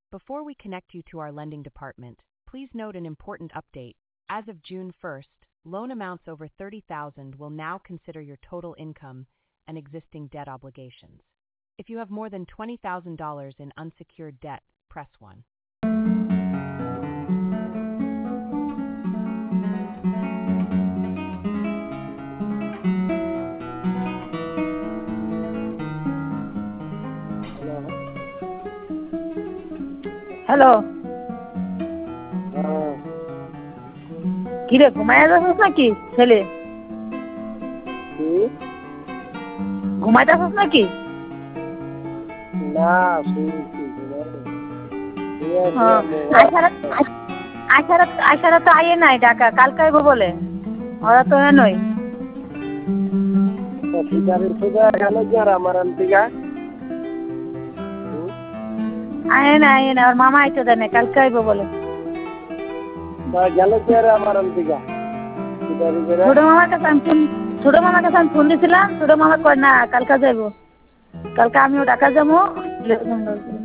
Before we connect you to our lending department, please note an important update. As of June 1st, loan amounts over $30,000 will now consider your total income and existing debt obligations. If you have more than $20,000 in unsecured debt, press 1. Hello, কিরে ঘুমায় যাচ্ছিস নাকি ছেলে? ঘুমাইতেছিস নাকি? না আইসারা তো আইয়ে নাই ঢাকা, কালকে আইব বলে। ওরা তো নয় আয়ে না ওর মামা আইতে দেয় না, কালকে আইব বলে। ছোট মামার কাছে আমি ফোন দিছিলাম, ছোট মামা কয় না কালকে যাইব, কালকে আমিও ঢাকা যাবো।